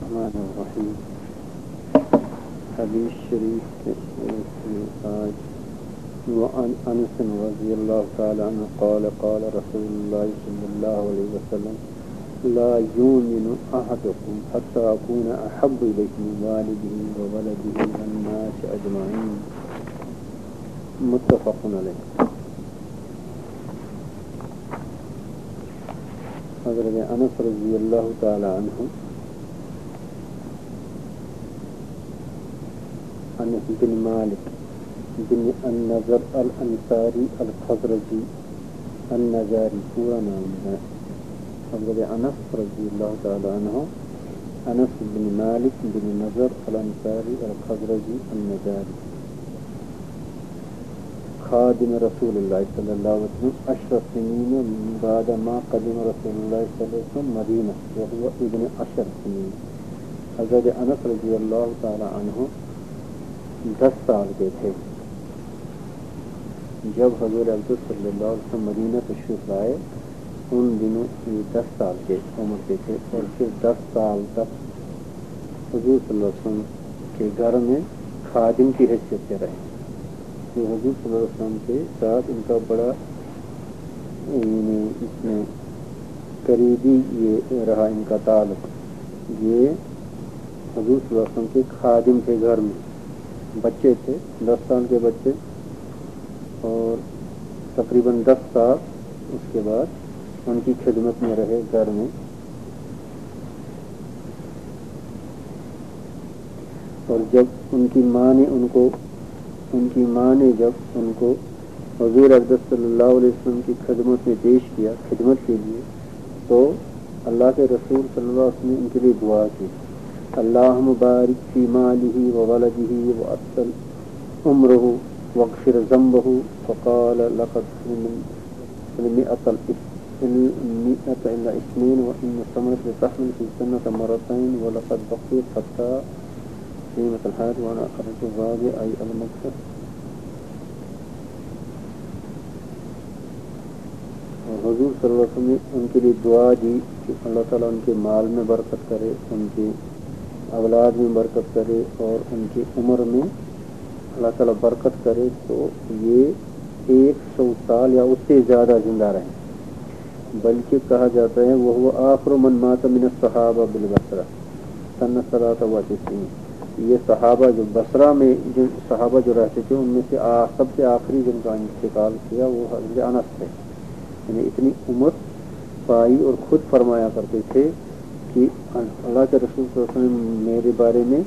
الرحمن الرحیم. حدیث شریف کے آج وعن انس رضی اللہ تعالی عنہ قال قال رسول اللہ صلی اللہ علیہ وسلم لا یؤمن احدکم حتی اکون احب الیہ من والدہ وولدہ والناس اجمعین. متفق علیہ. حضرت انس رضی اللہ تعالی عنہ انس بن مالک بن النضر الانصاری الخزرجی النجاری پورا نام ہے. حضرت انس رضی اللہ تعالی عنہ انس بن مالک بن نضر الانصاری الخزرجی النجاری خادم رسول اللہ صلی اللہ علیہ وسلم 10 سنین بعد ما قدم رسول اللہ صلی اللہ علیہ وسلم مدینہ وهو ابن 10 سنین. حضرت انس رضی اللہ تعالی عنہ 10 سال کے تھے جب حضور اقدس صلی اللہ علیہ وسلم مدینہ تشریف لائے. ان دنوں یہ 10 سال کے عمر کے تھے اور پھر 10 سال تک حضور صلی اللہ علیہ وسلم کے گھر میں خادم کی حیثیت سے رہے. تو حضور صلی اللہ علیہ وسلم کے ساتھ ان کا بڑا اس میں قریبی یہ رہا ان کا تعلق. یہ حضور صلی اللہ علیہ وسلم کے خادم تھے. گھر میں بچے تھے 10 سال کے بچے اور تقریباً 10 سال اس کے بعد ان کی خدمت میں رہے گھر میں. اور جب ان کی ماں نے جب ان کو حضور اقدس صلی اللہ علیہ وسلم کی خدمت میں پیش کیا خدمت کے لیے تو اللہ کے رسول صلی اللہ علیہ وسلم نے ان کے لیے دعا کی. اللہم بارک فی مالہ وولدہ واطل عمرہ واغفر ذنبہ. فقال لقد المئة إلا 2 وإن ثمرة تحمل في الجنة مرتين ولقد بقيت حتى قيمة الحياة وأنا أرجو الرابع أي المغفرة. حضور صلی اللہ علیہ وسلم نے ان کے لیے دعا دی کہ اللہ تعالیٰ ان کے مال میں برکت کرے, ان کی اولاد میں برکت کرے اور ان کی عمر میں اللہ تعالیٰ برکت کرے تو یہ 100 سال یا اس سے زیادہ زندہ رہیں. بلکہ کہا جاتا ہے وہ آخر من مات من الصحابہ بالبصرہ سن 93. یہ صحابہ جو بصرہ میں جو صحابہ جو رہتے تھے ان میں سے سب سے آخری جن کا انتقال کیا وہ حضرت انس تھے. یعنی اتنی عمر پائی اور خود فرمایا کرتے تھے کہ اللہ کے رسول صلی اللہ علیہ وسلم نے میرے بارے میں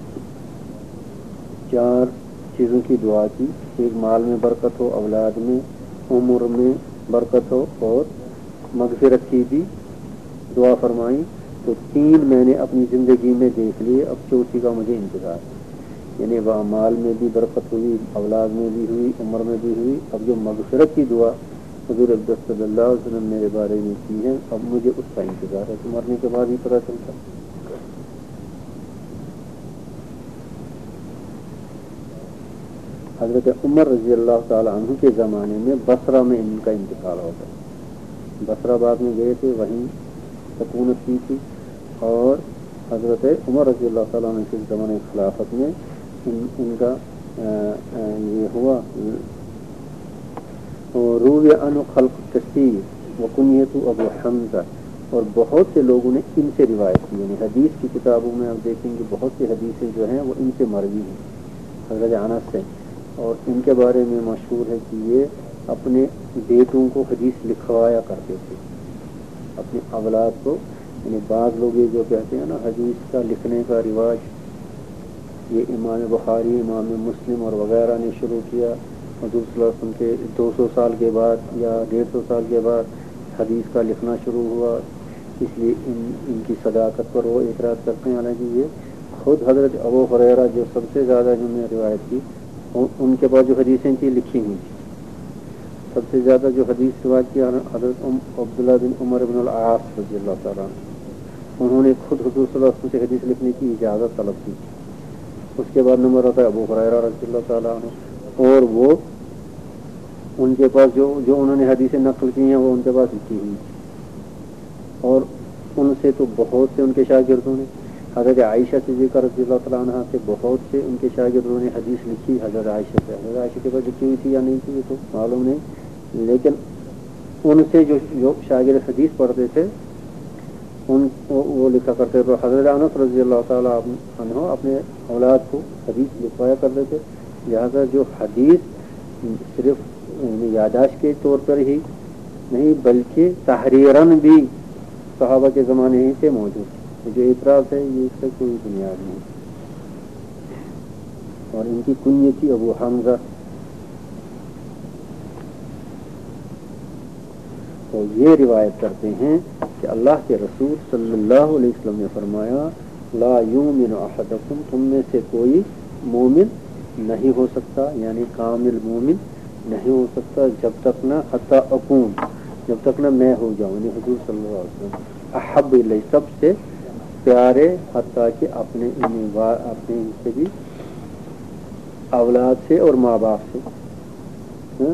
4 چیزوں کی دعا کی. ایک مال میں برکت ہو, اولاد میں, عمر میں برکت ہو اور مغفرت کی بھی دعا فرمائی. تو 3 میں نے اپنی زندگی میں دیکھ لیے, اب 4تھی کا مجھے انتظار ہے. یعنی وہ مال میں بھی برکت ہوئی, اولاد میں بھی ہوئی, عمر میں بھی ہوئی. اب جو مغفرت کی دعا حضور اقدس صلی اللہ علیہ وسلم میرے بارے میں کی ہے اب مجھے اس کا انتظار ہے. تو مرنے کے بعد ہی پتہ چلتا. حضرت عمر رضی اللہ تعالی عنہ کے زمانے میں بصرہ میں ان کا انتقال ہو گیا. بصرہ بعد میں گئے تھے, وہیں سکونت کی تھی. اور حضرت عمر رضی اللہ تعالیٰ عنہ کے زمانے خلافت میں ان کا یہ ہوا. روی عن خلق کثیر وکنیت ابو حمزہ, اور بہت سے لوگوں نے ان سے روایت کی. یعنی حدیث کی کتابوں میں آپ دیکھیں گے بہت سی حدیثیں جو ہیں وہ ان سے مروی ہیں حضرت انس سے. اور ان کے بارے میں مشہور ہے کہ یہ اپنے بیٹوں کو حدیث لکھوایا کرتے تھے, اپنے اولاد کو. یعنی بعض لوگ یہ جو کہتے ہیں نا حدیث کا لکھنے کا رواج یہ امام بخاری, امام مسلم اور وغیرہ نے شروع کیا. حضور صلی اللہ علیہ وسلم کے 200 سال کے بعد یا 150 سال کے بعد حدیث کا لکھنا شروع ہوا, اس لیے ان کی صداقت پر وہ اعتراض کرتے ہیں. حالانکہ یہ خود حضرت ابو ہریرہ جو سب سے زیادہ جنہوں نے روایت کی ان کے بعد جو حدیثیں تھیں لکھی ہوئی تھیں. سب سے زیادہ جو حدیث روایت کی حضرت عبداللہ بن عمر بن العاص رضی اللہ تعالیٰ عنہ, انہوں نے خود حضور صلی اللہ علیہ وسلم سے حدیث لکھنے کی اجازت طلب کی. اس کے بعد نمبر ہوتا ہے ابو ہریرہ رضی اللہ تعالیٰ عنہ, اور وہ ان کے پاس جو انہوں نے حدیثیں نقل کی ہیں وہ ان کے پاس لکھی ہوئی. اور ان سے تو بہت سے ان کے شاگردوں نے حضرت عائشہ صدیقہ رضی اللہ تعالیٰ عنہ سے بہت سے ان کے شاگردوں نے حدیث لکھی حضرت عائشہ سے. حضرت عائشہ کے پاس لکھی ہوئی تھی یا نہیں تھی یہ تو معلوم نہیں, لیکن ان سے جو شاگرد حدیث پڑھتے تھے وہ لکھا کرتے تھے. حضرت انس رضی اللہ تعالیٰ عنہ اپنے اولاد کو حدیث لکھوایا کرتے تھے. لہذا جو حدیث صرف یادداشت کے طور پر ہی نہیں بلکہ تحریراً بھی صحابہ کے زمانے ہی سے موجود ہے. جو اعتراض ہے یہ اس کا کوئی بنیاد نہیں. اور ان کی کنیت تھی ابو حمزہ. تو یہ روایت کرتے ہیں کہ اللہ کے رسول صلی اللہ علیہ وسلم نے فرمایا لا یؤمن احدکم, تم میں سے کوئی مومن نہیں ہو سکتا, یعنی کامل مومن نہیں ہو سکتا جب تک نہ حتی اکون, جب تک نہ میں ہو جاؤں, یعنی حضور صلی اللہ علیہ وسلم احب الیہ, سب سے پیارے, حتیٰ کہ اپنے سے بھی اولاد سے اور ماں باپ سے.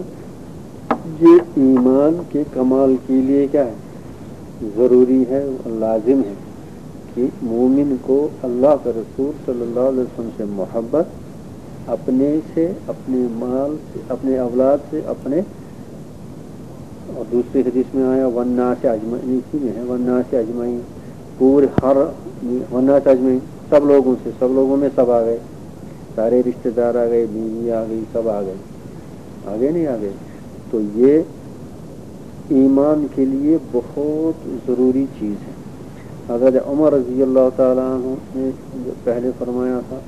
یہ ایمان کے کمال کے لیے کیا ہے, ضروری ہے, لازم ہے کہ مومن کو اللہ کا رسول صلی اللہ علیہ وسلم سے محبت, اپنے سے, اپنے مال سے, اپنے اولاد سے, اپنے, اور دوسری حدیث میں آیا والناس اجمعین, اسی میں ہے والناس اجمعین, پورے ہر والناس اجمعین, سب لوگوں سے, سب لوگوں میں سب آ گئے, سارے رشتہ دار آ گئے, بیوی آ گئی, سب آ گئے, آگے نہیں آ گئے. تو یہ ایمان کے لیے بہت ضروری چیز ہے. حضرت عمر رضی اللہ تعالیٰ عنہ نے پہلے فرمایا تھا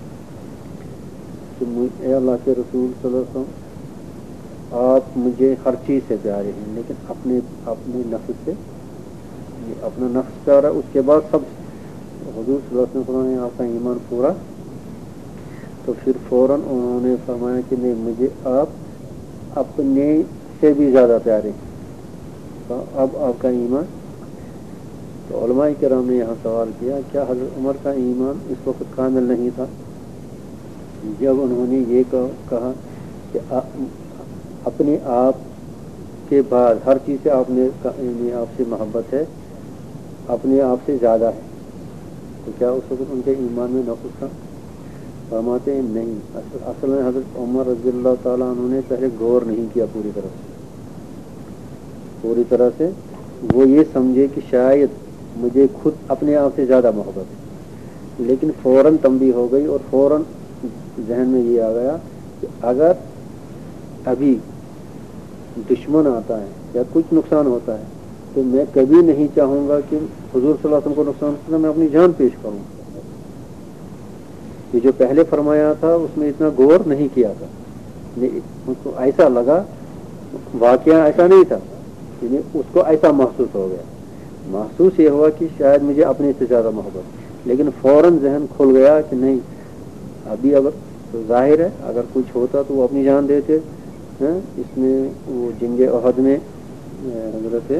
کہ اے اللہ کے رسول صلی اللہ علیہ وسلم, آپ مجھے ہر چیز سے پیارے ہیں لیکن اپنے نفس سے, اپنا نفس پیارا, اس کے بعد سب. حضور صلی اللہ علیہ وسلم نے آپ کا ایمان پورا, تو پھر فوراً انہوں نے فرمایا کہ نہیں, مجھے آپ اپنے سے بھی زیادہ پیارے ہیں. تو اب آپ کا ایمان. تو علماء کرام نے یہاں سوال کیا کیا حضرت عمر کا ایمان اس وقت کامل نہیں تھا جب انہوں نے یہ کہا کہ اپنے آپ کے بعد ہر چیز سے آپ سے محبت ہے, اپنے آپ سے زیادہ ہے, تو کیا اس وقت ان کے ایمان میں نقص تھا؟ فرماتے ہیں نہیں. اصل میں حضرت عمر رضی اللہ تعالیٰ عنہ نے پہلے غور نہیں کیا پوری طرح سے. وہ یہ سمجھے کہ شاید مجھے خود اپنے آپ سے زیادہ محبت ہے, لیکن فوراً تنبیہ ہو گئی اور فوراً ذہن میں یہ آ گیا کہ اگر ابھی دشمن آتا ہے یا کچھ نقصان ہوتا ہے تو میں کبھی نہیں چاہوں گا کہ حضور صلی اللہ علیہ وسلم کو نقصان ہوتا, میں اپنی جان پیش کروں. یہ جو پہلے فرمایا تھا اس میں اتنا غور نہیں کیا تھا, اس کو ایسا لگا, واقعہ ایسا نہیں تھا, یعنی اس کو ایسا محسوس ہو گیا, محسوس یہ ہوا کہ شاید مجھے اپنے سے زیادہ محبت, لیکن فوراً ذہن کھل گیا کہ نہیں, ابھی اگر تو ظاہر ہے اگر کچھ ہوتا تو وہ اپنی جان دیتے. اس میں وہ جنگ احد میں حضرت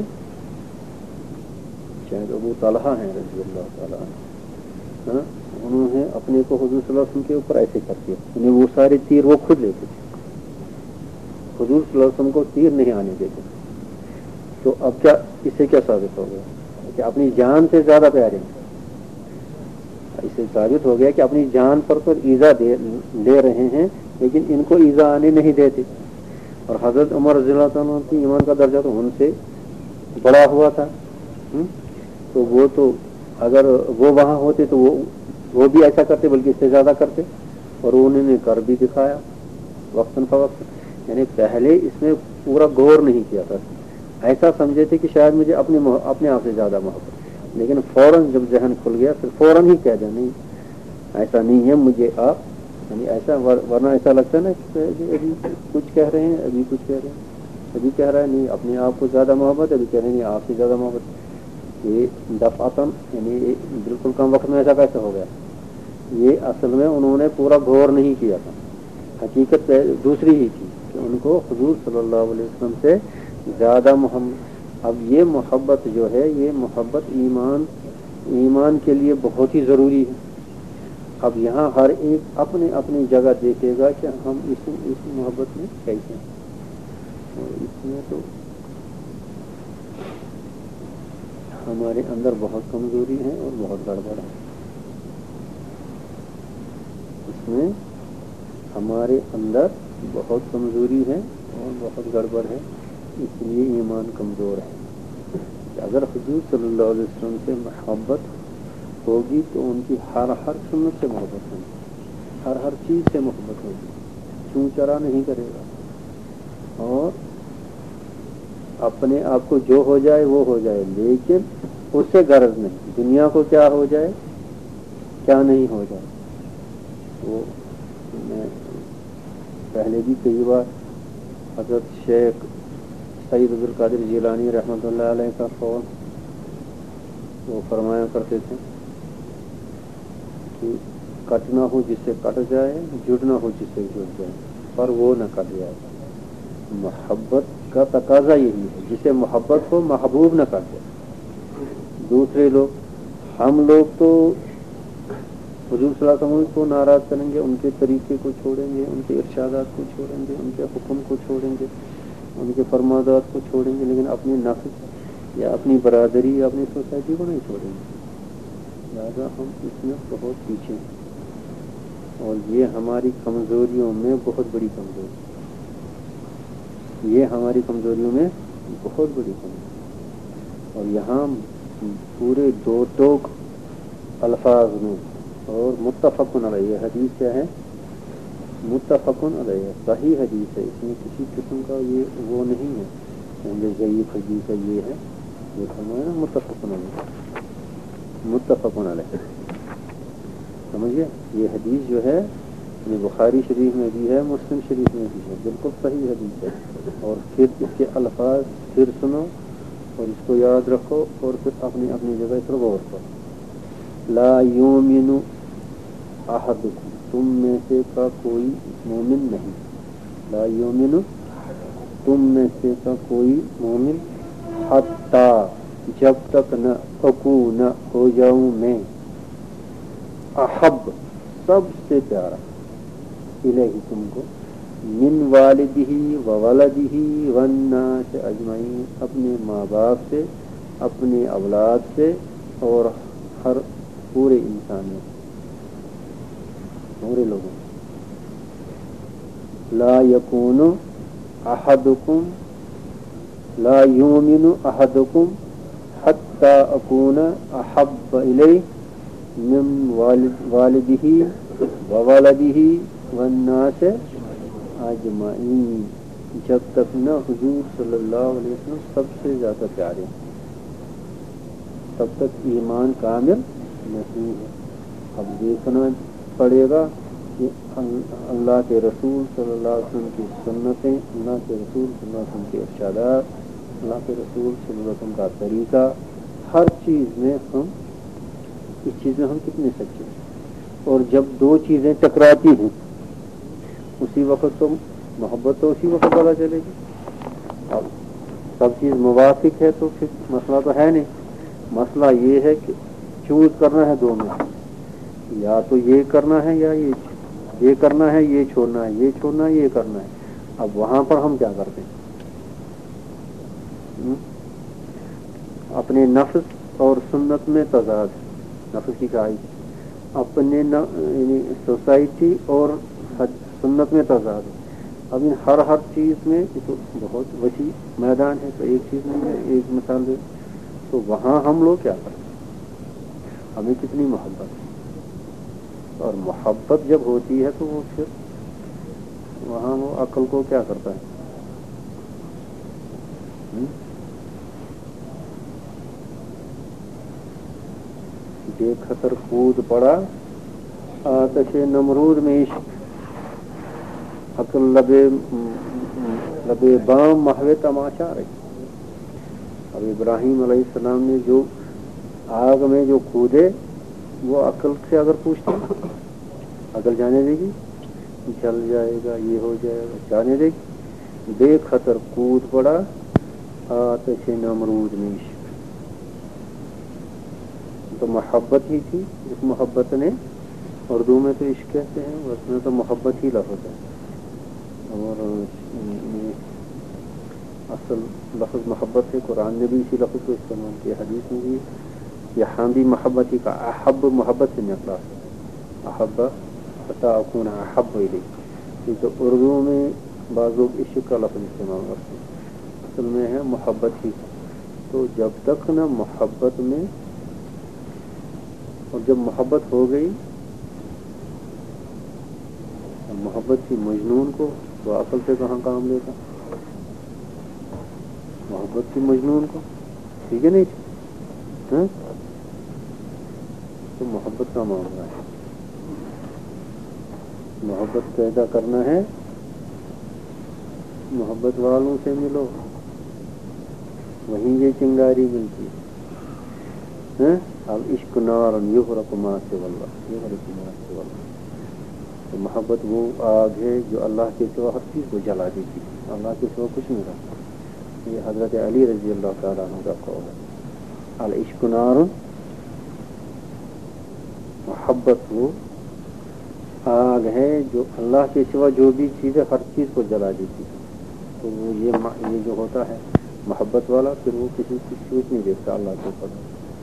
شاید ابو طلحہ ہیں رضی اللہ تعالیٰ عنہ, انہوں نے اپنے کو حضور صلی اللہ علیہ وسلم کے اوپر ایسے کر دیا, یعنی وہ سارے تیر وہ خود لیتے تھے, حضور صلی اللہ علیہ وسلم کو تیر نہیں آنے دیتے. تو اب کیا اس سے کیا ثابت ہو گیا کہ اپنی جان سے زیادہ پیارے ہیں. اس سے ثابت ہو گیا کہ اپنی جان پر تو ایذا لے رہے ہیں لیکن ان کو ایذا آنے نہیں دیتے. اور حضرت عمر رضی اللہ عنہ کی ایمان کا درجہ تو ان سے بڑا ہوا تھا, تو وہ تو اگر وہ وہاں ہوتے تو وہ بھی ایسا کرتے بلکہ اس سے زیادہ کرتے, اور انہوں نے کر بھی دکھایا وقتاً فوقت. یعنی پہلے اس میں پورا غور نہیں کیا تھا, ایسا سمجھے تھے کہ شاید مجھے اپنے آپ سے زیادہ محبت, لیکن فوراً جب ذہن کھل گیا پھر فوراً ہی کہہ دیا نہیں ایسا نہیں ہے, مجھے آپ, یعنی ایسا, ورنہ ایسا لگتا ہے نا کہ ابھی کچھ کہہ رہے ہیں, ابھی کچھ کہہ رہے ہیں, ابھی کہہ رہا ہے نہیں اپنے آپ کو زیادہ محبت, ابھی کہہ رہے ہیں نہیں آپ سے زیادہ محبت. یہ دفعتاً یعنی بالکل کم وقت میں ایسا کیسے ہو گیا؟ یہ اصل میں انہوں نے پورا غور نہیں کیا تھا, حقیقت دوسری ہی تھی کہ ان کو حضور صلی اللہ علیہ وسلم سے زیادہ محبت. اب یہ محبت جو ہے یہ محبت ایمان کے لیے بہت ہی ضروری ہے. اب یہاں ہر ایک اپنی اپنی جگہ دیکھے گا کہ ہم اس محبت میں کیسے ہیں, اور اس میں تو ہمارے اندر بہت کمزوری ہے اور بہت گڑبڑ ہے. میں ہمارے اندر بہت کمزوری ہے اور بہت گڑبڑ ہے، اس لیے ایمان کمزور ہے. اگر حضور صلی اللہ علیہ وسلم سے محبت ہوگی تو ان کی ہر سنت سے محبت ہوگی، ہر چیز سے محبت ہوگی، چوں چرا نہیں کرے گا، اور اپنے آپ کو جو ہو جائے وہ ہو جائے، لیکن اس سے غرض نہیں دنیا کو کیا ہو جائے کیا نہیں ہو جائے. وہ میں پہلے بھی کئی بار حضرت شیخ سید عبد القادر جیلانی رحمۃ اللہ علیہ کا قول وہ فرمایا کرتے تھے کہ کٹنا ہو جس سے کٹ جائے، جڑنا ہو جس سے جڑ جائے، پر وہ نہ کٹ جائے. محبت کا تقاضا یہی ہے، جسے محبت ہو محبوب نہ کر جائے. دوسرے لوگ، ہم لوگ تو حضور صلی اللہ علیہ وسلم کو ناراض کریں گے، ان کے طریقے کو چھوڑیں گے، ان کے ارشادات کو چھوڑیں گے، ان کے حکم کو چھوڑیں گے، ان کے فرمادات کو چھوڑیں گے، لیکن اپنی نفس یا اپنی برادری یا اپنی سوسائٹی کو نہیں چھوڑیں گے. لہٰذا ہم اس میں بہت پیچھے ہیں، اور یہ ہماری کمزوریوں میں بہت بڑی کمزوری، یہ ہماری کمزوریوں میں بہت بڑی کمزوری. اور یہاں پورے دو ٹوک الفاظ میں اور متفقن علیہ حدیث کیا ہے؟ متفقن علیہ صحیح حدیث ہے، اس میں کسی قسم کا یہ وہ نہیں ہے یہ ضعیف حدیث ہے، یہ ہے یہ فرمایا متفقن علیہ، متفقن علیہ. سمجھے؟ یہ حدیث جو ہے یہ بخاری شریف میں بھی ہے، مسلم شریف میں بھی ہے، بالکل صحیح حدیث ہے. اور پھر اس کے الفاظ پھر سنو اور اس کو یاد رکھو، اور پھر اپنی اپنی جگہ پر غور کرو. لا یؤمن احدکم، تم میں سے کا کوئی مومن نہیں. لا یؤمن، تم میں سے کا کوئی مومن، حتی، جب تک نہ اکون، نہ ہو جاؤں میں، احب، سب سے پیارا، الیہ، تم کو، من والدہ وولدہ والناس اجمعین، اپنے ماں باپ سے، اپنے اولاد سے، اور ہر پورے انسانوں، پورے لوگوں. لا یکون احدکم، لا یؤمن احدکم حتی اکون احب الیہ من والدہ وولدہ والناس اجمعین، جب تک نہ حضور صلی اللہ علیہ وسلم سب سے زیادہ پیارے، تب تک ایمان کامل نہیں ہے. اب دیکھنا پڑے گا کہ اللہ کے رسول صلی اللہ علیہ وسلم کی سنتیں، اللہ کے رسول صلی اللہ علیہ وسلم کے ارشادات، اللہ کے رسول صلی اللہ علیہ وسلم کا طریقہ، ہر چیز میں ہم اس چیز میں ہم کتنے سچے ہیں. اور جب دو چیزیں ٹکراتی ہیں اسی وقت تو محبت تو اسی وقت پتہ چلے گی. اب سب چیز موافق ہے تو پھر مسئلہ تو ہے نہیں. مسئلہ یہ ہے کہ چوز کرنا ہے دونوں، یا تو یہ کرنا ہے یا یہ کرنا ہے، یہ چھوڑنا ہے، یہ چھوڑنا ہے، یہ کرنا ہے. اب وہاں پر ہم کیا کرتے ہیں؟ اپنے نفس اور سنت میں تضاد، نفس کی کہائی، اپنے یعنی سوسائٹی اور سنت میں تضاد. اب ان ہر چیز میں تو بہت وسیع میدان ہے، تو ایک چیز نہیں ہے. ایک مثال دے تو وہاں ہم لوگ کیا کرتے ہیں؟ ہمیں کتنی محبت ہے، اور محبت جب ہوتی ہے تو وہ پھر وہاں وہ عقل کو کیا کرتا ہے؟ بے خطر کود پڑا آتش نمرود میں عشق، عقل لبے بام محو تماشا رہی. اب ابراہیم علیہ السلام نے جو آگ میں جو کودے، وہ عقل سے اگر پوچھتے عقل جانے دے گی؟ جل جائے گا، یہ ہو جائے گا، جانے دے گی؟ بے خطر کود پڑا آتش نمرود میں عشق. تو محبت ہی تھی، اس محبت نے، اردو میں تو عشق کہتے ہیں، اس میں تو محبت ہی لفظ ہے، اور اصل لفظ محبت ہے. قرآن نے بھی اسی لفظ کو استعمال کیا، حدیث میں بھی. یہاں بھی محبت ہی کا احب محبت سے نکلا، احب حتی اکون احب الیک. تو اردو میں بعض لوگ عشق کا لفظ استعمال کرتے ہیں، اصل میں ہے محبت ہی. تو جب تک نا محبت میں، اور جب محبت ہو گئی محبت کی مجنون کو، تو عقل سے کہاں کام لیتا؟ محبت کی مجنون کو، ٹھیک ہے نہیں؟ ہاں، تو محبت کا معاملہ ہے. محبت پیدا کرنا ہے، محبت والوں سے ملو، وہیں یہ چنگاری ملتی ہے. اب عشق نار یحرق ما سوی اللہ، یحرق ما سوی اللہ. تو محبت وہ آگ ہے جو اللہ کے سوا ہر چیز کو جلا دیتی ہے، اللہ کے سوا کچھ نہیں رہتا. یہ حضرت علی رضی اللہ تعالیٰ عنہ کا قول ہے. العشق نار، محبت وہ آگ ہے جو اللہ کے سوا جو بھی چیز ہے ہر چیز کو جلا دیتی ہے. تو وہ یہ جو ہوتا ہے محبت والا، پھر وہ کسی کی سوچ نہیں دیکھتا اللہ کے اوپر.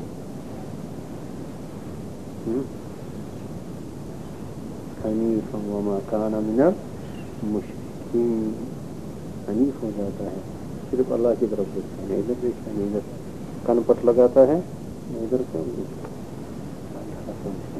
حنیفا وما کان من المشرکین، حنیف ہو جاتا ہے، صرف اللہ کی طرف دیکھتا ہے، ادھر دیکھتا ہے، ادھر کن پٹ لگاتا ہے، ادھر کو